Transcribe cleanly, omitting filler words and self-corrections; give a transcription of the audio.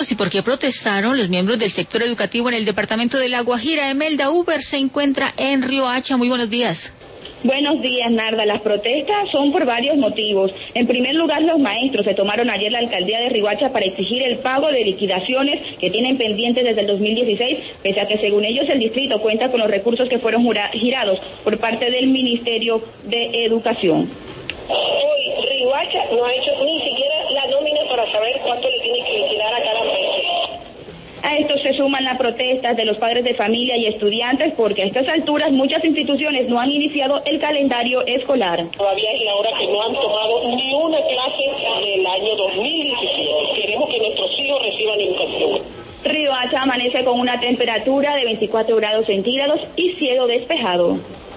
¿Y por qué protestaron los miembros del sector educativo en el departamento de La Guajira? Emelda Uber se encuentra en Riohacha. Muy buenos días. Buenos días, Narda. Las protestas son por varios motivos. En primer lugar, los maestros se tomaron ayer la alcaldía de Riohacha para exigir el pago de liquidaciones que tienen pendientes desde el 2016, pese a que según ellos el distrito cuenta con los recursos que fueron girados por parte del Ministerio de Educación. Hoy Riohacha no ha hecho ni siquiera la nómina para saber cuánto le tiene que liquidar a cada maestro. A esto se suman las protestas de los padres de familia y estudiantes porque a estas alturas muchas instituciones no han iniciado el calendario escolar. Todavía es la hora que no han tomado ni una clase del año 2017. Queremos que nuestros hijos reciban educación. Riohacha amanece con una temperatura de 24 grados centígrados y cielo despejado.